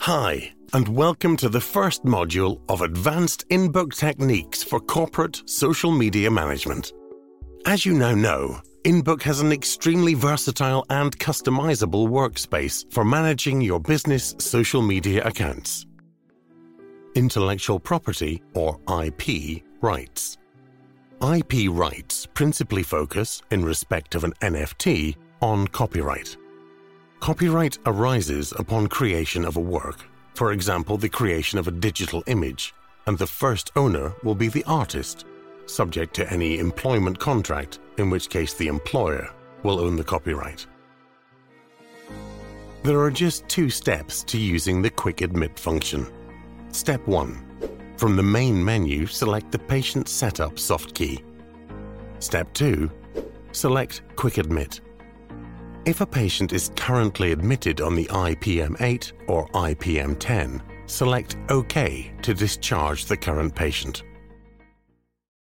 Hi, and welcome to the first module of Advanced In-Book Techniques for Corporate Social Media Management. As you now know, InBook has an extremely versatile and customizable workspace for managing your business social media accounts. Intellectual property, or IP, rights. IP rights principally focus, in respect of an NFT, on copyright. Copyright arises upon creation of a work, for example, the creation of a digital image, and the first owner will be the artist, subject to any employment contract, in which case the employer will own the copyright. There are just 2 steps to using the Quick Admit function. Step 1. From the main menu, select the Patient Setup soft key. Step 2. Select Quick Admit. If a patient is currently admitted on the IPM8 or IPM10, select OK to discharge the current patient.